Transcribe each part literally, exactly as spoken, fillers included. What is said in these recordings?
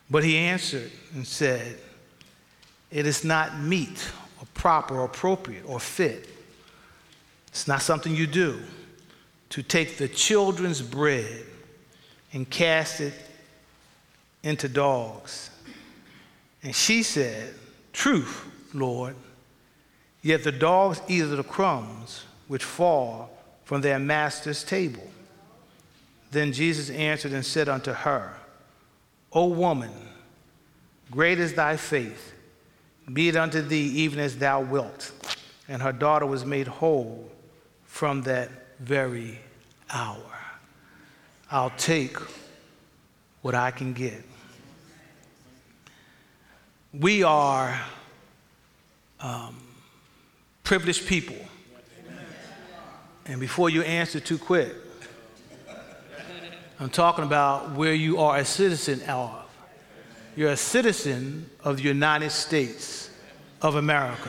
But he answered and said, it is not meet or proper or appropriate or fit. It's not something you do to take the children's bread and cast it into dogs. And she said, truth, Lord, yet the dogs eat of the crumbs which fall from their master's table. Then Jesus answered and said unto her, O woman, great is thy faith. Be it unto thee even as thou wilt. And her daughter was made whole from that very hour. I'll take what I can get. We are um, privileged people. And before you answer too quick, I'm talking about where you are a citizen of. You're a citizen of the United States of America.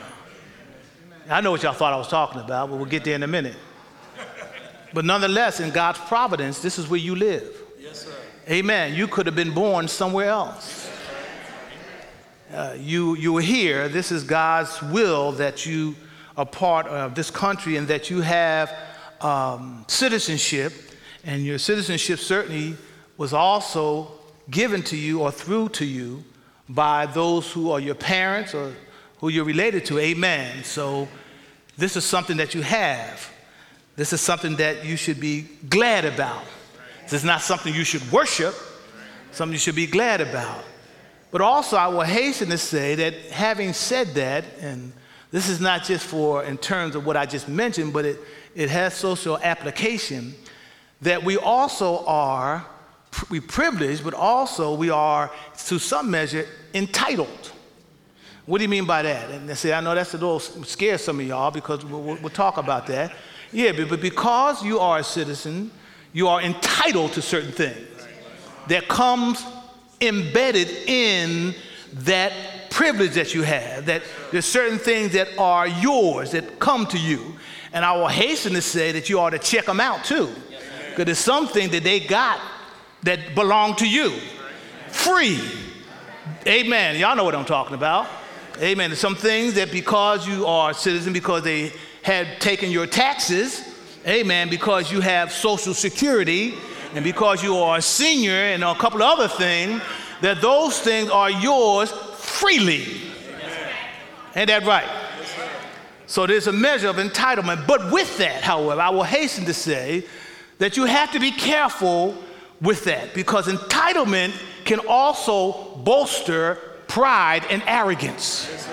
I know what y'all thought I was talking about, but we'll get there in a minute. But nonetheless, in God's providence, this is where you live. Yes, sir. Amen. You could have been born somewhere else. Uh, you, you were here. This is God's will that you are part of this country and that you have um, citizenship. And your citizenship certainly was also given to you or through to you by those who are your parents or who you're related to. Amen. So this is something that you have. This is something that you should be glad about. This is not something you should worship, something you should be glad about. But also I will hasten to say that having said that, and this is not just for in terms of what I just mentioned, but it, it has social application, that we also are we privileged, but also we are, to some measure, entitled. What do you mean by that? And they say, I know that's a little scare some of y'all because we'll, we'll, we'll talk about that. Yeah, but, but because you are a citizen, you are entitled to certain things that comes embedded in that privilege that you have, that there's certain things that are yours, that come to you. And I will hasten to say that you ought to check them out too, because there's something that they got that belong to you, free. Amen. Y'all know what I'm talking about. Amen. There's some things that because you are a citizen, because they had taken your taxes, amen, because you have Social Security, and because you are a senior and a couple of other things, that those things are yours freely. Ain't that right? So there's a measure of entitlement. But with that, however, I will hasten to say that you have to be careful with that, because entitlement can also bolster pride and arrogance. Yes,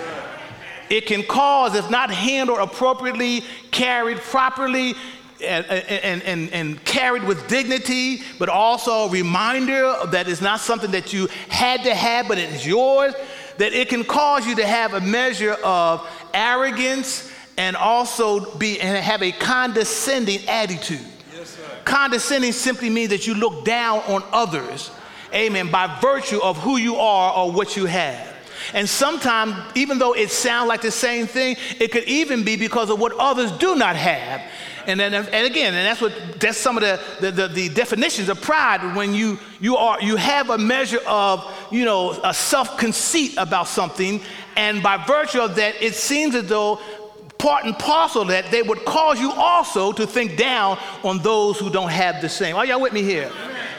it can cause, if not handled appropriately, carried properly, and, and, and, and carried with dignity, but also a reminder that it's not something that you had to have, but it's yours, that it can cause you to have a measure of arrogance and also be and have a condescending attitude. Condescending simply means that you look down on others, amen, by virtue of who you are or what you have. And sometimes, even though it sounds like the same thing, it could even be because of what others do not have. And then, and again, and that's what that's some of the the, the, the definitions of pride. When you you are you have a measure of you know a self-conceit about something, and by virtue of that, it seems as though part and parcel that they would cause you also to think down on those who don't have the same. Are y'all with me here?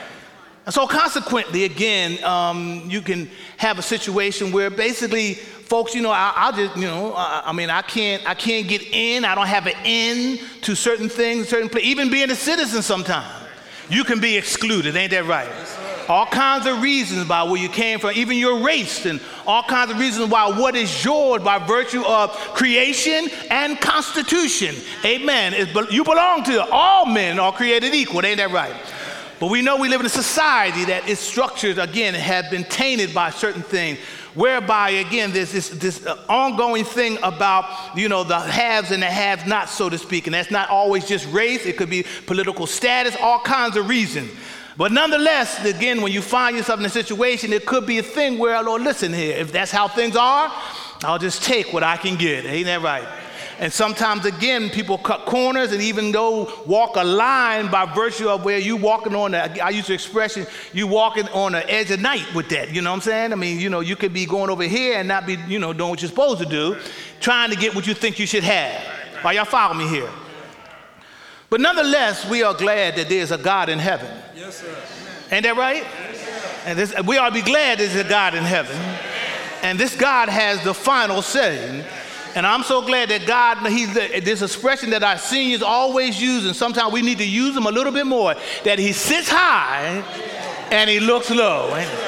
And so consequently, again, um, you can have a situation where basically folks, you know, I, I'll just, you know, I, I mean, I can't, I can't get in. I don't have an in to certain things, certain places. Even being a citizen sometimes, you can be excluded. Ain't that right? All kinds of reasons by where you came from, even your race, and all kinds of reasons why what is yours by virtue of creation and constitution. Amen. It's, you belong to all men are created equal. Ain't that right? But we know we live in a society that its structures, again, have been tainted by certain things, whereby, again, there's this, this uh, ongoing thing about, you know, the haves and the have-nots, so to speak. And that's not always just race. It could be political status, all kinds of reasons. But nonetheless, again, when you find yourself in a situation, it could be a thing where, Lord, listen here, if that's how things are, I'll just take what I can get. Ain't that right? And sometimes, again, people cut corners and even go walk a line by virtue of where you walking on the, I use the expression, you walking on the edge of night with that, you know what I'm saying? I mean, you know, you could be going over here and not be, you know, doing what you're supposed to do, trying to get what you think you should have. Are y'all follow me here? But nonetheless, we are glad that there's a God in heaven. Yes, sir. Ain't that right? Yes, sir. And this, we ought to be glad there's a God in heaven. And this God has the final say. And I'm so glad that God, he's the, this expression that our seniors always use, and sometimes we need to use them a little bit more, that he sits high and he looks low.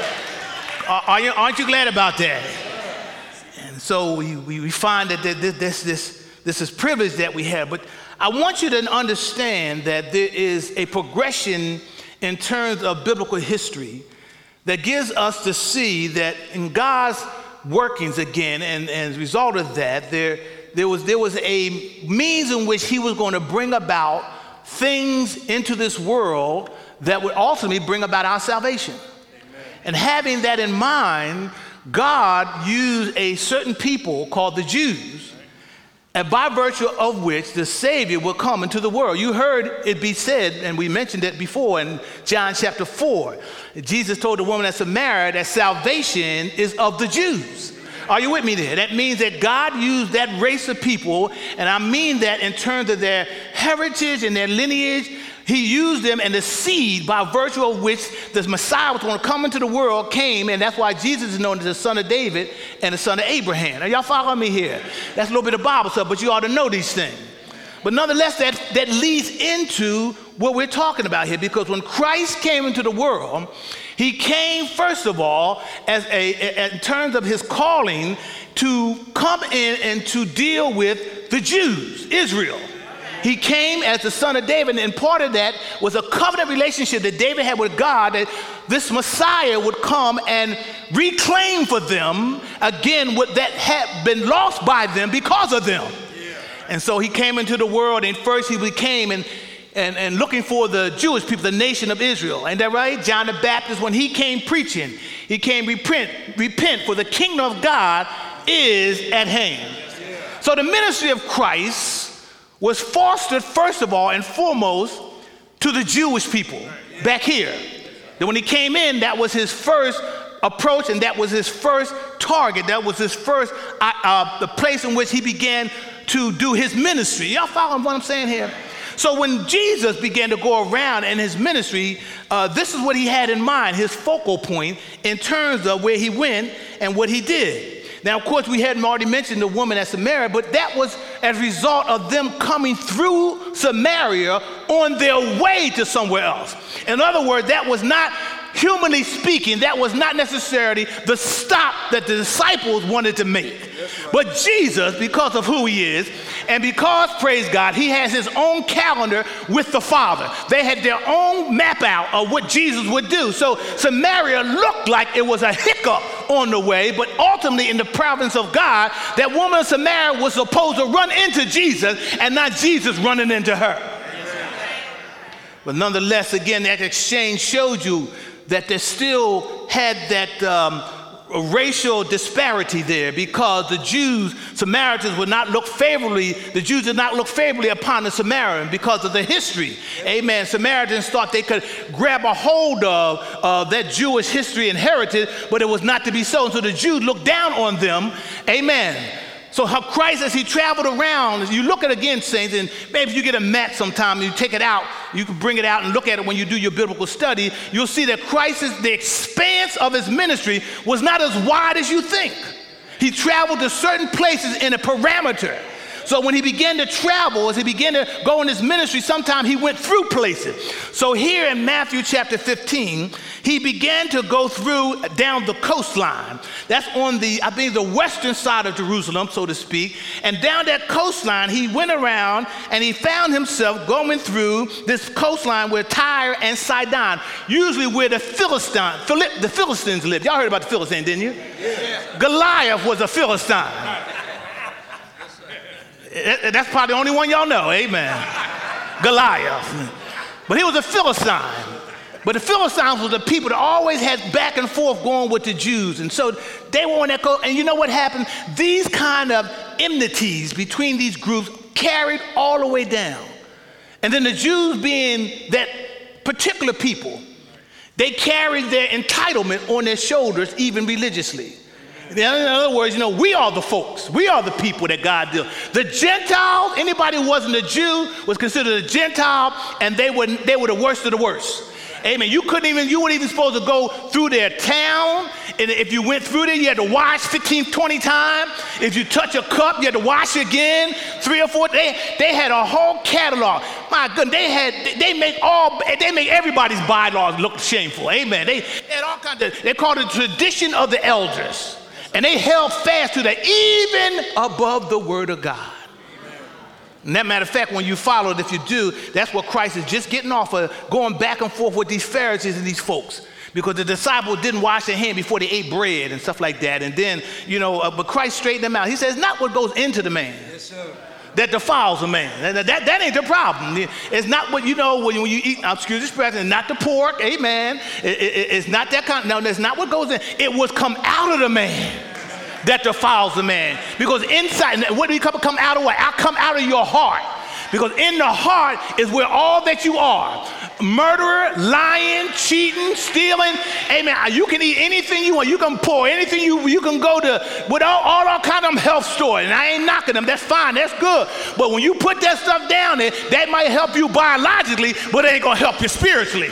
Are you, aren't you glad about that? And so we, we, we find that this, this, this, this is privilege that we have. But I want you to understand that there is a progression in terms of biblical history that gives us to see that in God's workings again, and, and as a result of that, there, there, was, there was a means in which he was going to bring about things into this world that would ultimately bring about our salvation. Amen. And having that in mind, God used a certain people called the Jews, and by virtue of which the Savior will come into the world. You heard it be said, and we mentioned it before in John chapter four. Jesus told the woman at Samaria that salvation is of the Jews. Are you with me there? That means that God used that race of people, and I mean that in terms of their heritage and their lineage. He used them, and the seed by virtue of which the Messiah was going to come into the world came, and that's why Jesus is known as the son of David and the son of Abraham. Are y'all following me here? That's a little bit of Bible stuff, but you ought to know these things. But nonetheless, that, that leads into what we're talking about here, because when Christ came into the world, he came, first of all, as a, a, in terms of his calling, to come in and to deal with the Jews, Israel. He came as the son of David, and part of that was a covenant relationship that David had with God, that this Messiah would come and reclaim for them, again, what that had been lost by them because of them. Yeah. And so he came into the world, and first he became and, and, and looking for the Jewish people, the nation of Israel. Ain't that right? John the Baptist, when he came preaching, he came, repent, repent, for the kingdom of God is at hand. Yeah. So the ministry of Christ was fostered, first of all and foremost, to the Jewish people back here. That when he came in, that was his first approach, and that was his first target. That was his first uh, uh, the place in which he began to do his ministry. Y'all following what I'm saying here? So when Jesus began to go around in his ministry, uh, this is what he had in mind, his focal point in terms of where he went and what he did. Now, of course, we hadn't already mentioned the woman at Samaria, but that was as a result of them coming through Samaria on their way to somewhere else. In other words, that was not, humanly speaking, that was not necessarily the stop that the disciples wanted to make. But Jesus, because of who he is, and because, praise God, he has his own calendar with the Father. They had their own map out of what Jesus would do. So Samaria looked like it was a hiccup on the way, but ultimately in the providence of God, that woman of Samaria was supposed to run into Jesus and not Jesus running into her. But nonetheless, again, that exchange showed you that they still had that um, racial disparity there, because the Jews, Samaritans would not look favorably, the Jews did not look favorably upon the Samaritan because of the history. Amen. Samaritans thought they could grab a hold of uh, that Jewish history and heritage, but it was not to be so. And so the Jews looked down on them. Amen. So how Christ, as he traveled around, you look at it again, saints, and maybe if you get a mat sometime, you take it out, you can bring it out and look at it when you do your biblical study, you'll see that Christ's, the expanse of his ministry was not as wide as you think. He traveled to certain places in a parameter. So when he began to travel, as he began to go in his ministry, sometimes he went through places. So here in Matthew chapter fifteen, he began to go through down the coastline. That's on the, I think, the western side of Jerusalem, so to speak. And down that coastline, he went around and he found himself going through this coastline with Tyre and Sidon, usually where the Philistine, the Philistines lived. Y'all heard about the Philistines, didn't you? Yeah. Goliath was a Philistine. That's probably the only one y'all know, amen. Goliath. But he was a Philistine. But the Philistines were the people that always had back and forth going with the Jews. And so they were on that coast. And you know what happened? These kind of enmities between these groups carried all the way down. And then the Jews, being that particular people, they carried their entitlement on their shoulders, even religiously. In other words, you know, we are the folks. We are the people that God did. The Gentiles, anybody who wasn't a Jew was considered a Gentile, and they were, they were the worst of the worst. Amen. You couldn't even, you weren't even supposed to go through their town. And if you went through there, you had to wash fifteen, twenty times. If you touch a cup, you had to wash again, three or four. They, they had a whole catalog. My goodness, they had, they make all, they make everybody's bylaws look shameful. Amen. They had all kinds of, they called it the tradition of the elders. And they held fast to that, even above the word of God. And that matter of fact, when you follow it, if you do, that's what Christ is just getting off of, going back and forth with these Pharisees and these folks. Because the disciples didn't wash their hands before they ate bread and stuff like that. And then, you know, uh, but Christ straightened them out. He says, not what goes into the man. Yes, sir. That defiles a man. That, that, that ain't the problem. It's not what, you know, when, when you eat, excuse the expression, not the pork, amen. It, it, it's not that kind, no, that's not what goes in. It was come out of the man that defiles the man. Because inside, what do you come, come out of what? I come out of your heart. Because in the heart is where all that you are. Murderer, lying, cheating, stealing. Amen. You can eat anything you want. You can pour anything you you can go to with all, all, all kind of health stores. And I ain't knocking them. That's fine. That's good. But when you put that stuff down there, that might help you biologically, but it ain't going to help you spiritually.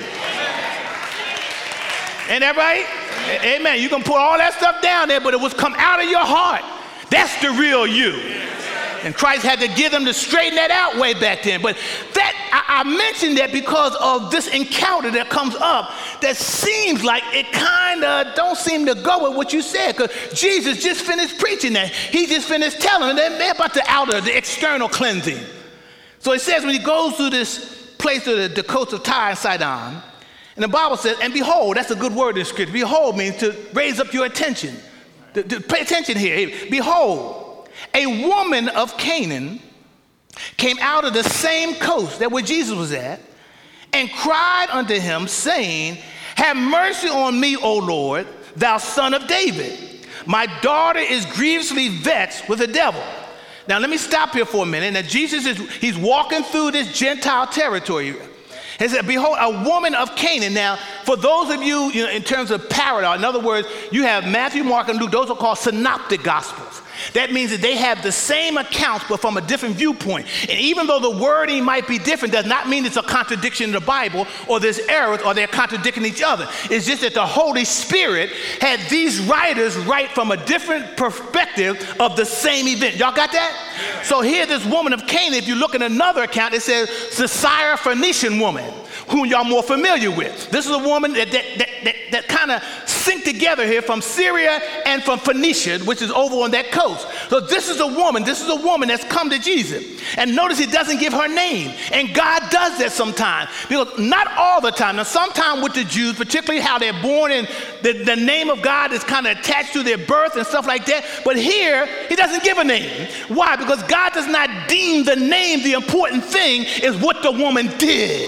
Ain't that right? Amen. You can put all that stuff down there, but it was come out of your heart. That's the real you. And Christ had to give them to straighten that out way back then. But that I, I mentioned that because of this encounter that comes up that seems like it kind of don't seem to go with what you said. Because Jesus just finished preaching that. He just finished telling them they're about the outer, the external cleansing. So it says when he goes through this place of the, the coast of Tyre and Sidon, and the Bible says, and behold, that's a good word in Scripture. Behold means to raise up your attention. To, to pay attention here. Behold, a woman of Canaan came out of the same coast that where Jesus was at and cried unto him, saying, have mercy on me, O Lord, thou son of David. My daughter is grievously vexed with the devil. Now let me stop here for a minute. Now Jesus is, he's walking through this Gentile territory. He said, behold, a woman of Canaan. Now, for those of you, you know, in terms of parallel, in other words, you have Matthew, Mark, and Luke. Those are called synoptic gospels. That means that they have the same accounts, but from a different viewpoint. And even though the wording might be different, does not mean it's a contradiction in the Bible, or there's errors, or they're contradicting each other. It's just that the Holy Spirit had these writers write from a different perspective of the same event. Y'all got that? Yeah. So here, this woman of Canaan, if you look at another account, it says the Syrophoenician woman, whom y'all more familiar with. This is a woman that, that, that, that, that kind of synced together here from Syria and from Phoenicia, which is over on that coast. So this is a woman, this is a woman that's come to Jesus. And notice he doesn't give her name. And God does that sometimes. Because not all the time. Now sometimes with the Jews, particularly how they're born and the, the name of God is kind of attached to their birth and stuff like that. But here, he doesn't give a name. Why? Because God does not deem the name the important thing, is what the woman did.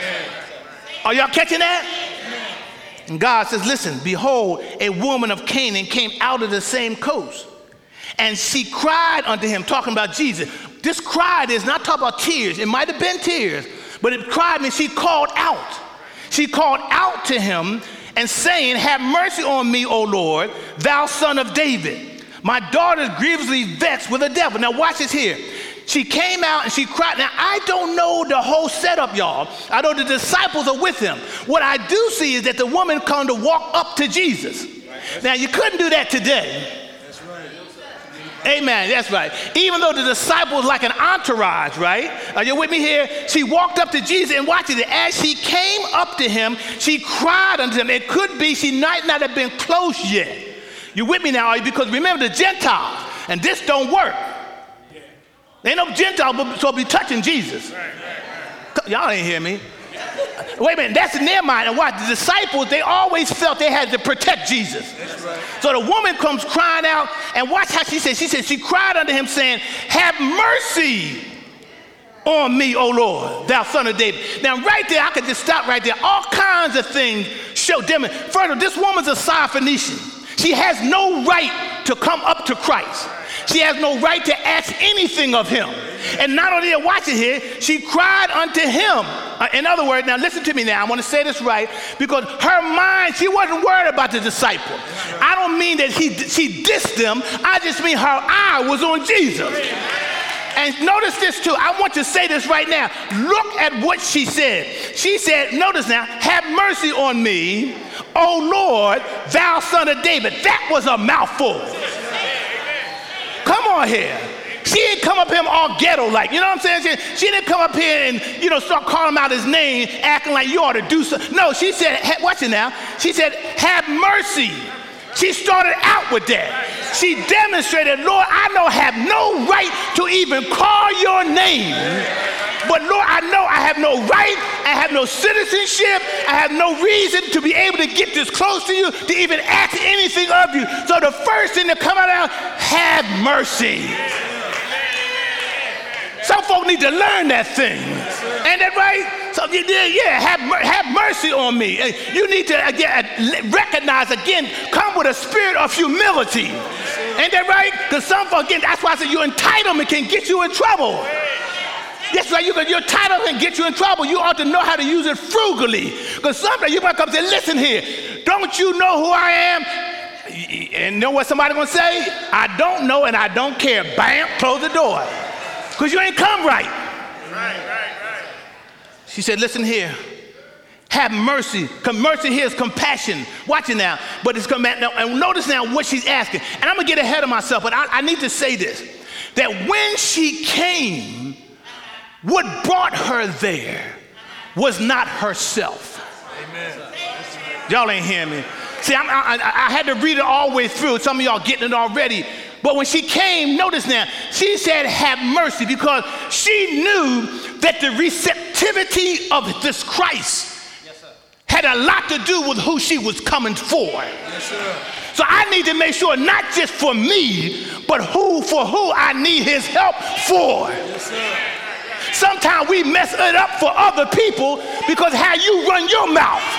Are y'all catching that? And God says, listen, behold, a woman of Canaan came out of the same coast. And she cried unto him, talking about Jesus. This cry is not talking about tears. It might have been tears, but it cried means she called out. She called out to him and saying, have mercy on me, O Lord, thou son of David. My daughter is grievously vexed with the devil. Now watch this here. She came out and she cried. Now, I don't know the whole setup, y'all. I know the disciples are with him. What I do see is that the woman come to walk up to Jesus. Right. Now, you couldn't do that today. That's right. Amen. That's right. Even though the disciples like an entourage, right? Are you with me here? She walked up to Jesus and watch it. As she came up to him, she cried unto him. It could be she might not have been close yet. You with me now? Are you? Because remember the Gentiles, and this don't work. Ain't no Gentile, so be touching Jesus. Right, right, right. Y'all ain't hear me. Wait a minute, that's in their mind. And watch, the disciples, they always felt they had to protect Jesus. That's right. So the woman comes crying out, and watch how she says. She said, she cried unto him saying, have mercy on me, O Lord, thou son of David. Now, right there, I could just stop right there. All kinds of things show them. Further, this woman's a Syrophoenician. She has no right to come up to Christ. She has no right to ask anything of him. And not only that, watch it here, she cried unto him. Uh, in other words, now listen to me now, I want to say this right, because her mind, she wasn't worried about the disciple. I don't mean that he, she dissed them, I just mean her eye was on Jesus. And notice this too, I want to say this right now. Look at what she said. She said, notice now, have mercy on me, O Lord, thou son of David. That was a mouthful. Come on here. She didn't come up here all ghetto-like, you know what I'm saying? She, she didn't come up here and, you know, start calling out his name, acting like you ought to do something. No, she said, watch it now. She said, have mercy. She started out with that. She demonstrated, Lord, I know I have no right to even call your name. But Lord, I know I have no right, I have no citizenship, I have no reason to be able to get this close to you, to even ask anything of you. So the first thing to come out, have mercy. Some folk need to learn that thing. Ain't that right? So yeah, have, have mercy on me. You need to again recognize again, come with a spirit of humility. Ain't that right? Because some folk, again, that's why I said your entitlement can get you in trouble. That's right, you can, your title can get you in trouble. You ought to know how to use it frugally. Because someday you might come and say, listen here, don't you know who I am? And know what somebody gonna say? I don't know and I don't care. Bam, close the door. Because you ain't come right. Right, right, right. She said, listen here, have mercy. Mercy here is compassion. Watch it now. But it's come back now. And notice now what she's asking. And I'm gonna get ahead of myself, but I, I need to say this. That when she came, what brought her there was not herself. Amen. Y'all ain't hearing me. See, I'm, I, I had to read it all the way through. Some of y'all getting it already. But when she came, notice now, she said, have mercy, because she knew that the receptivity of this Christ yes, had a lot to do with who she was coming for. Yes, sir. So I need to make sure, not just for me, but who for who I need his help for. Yes, sir. Sometimes we mess it up for other people because how you run your mouth.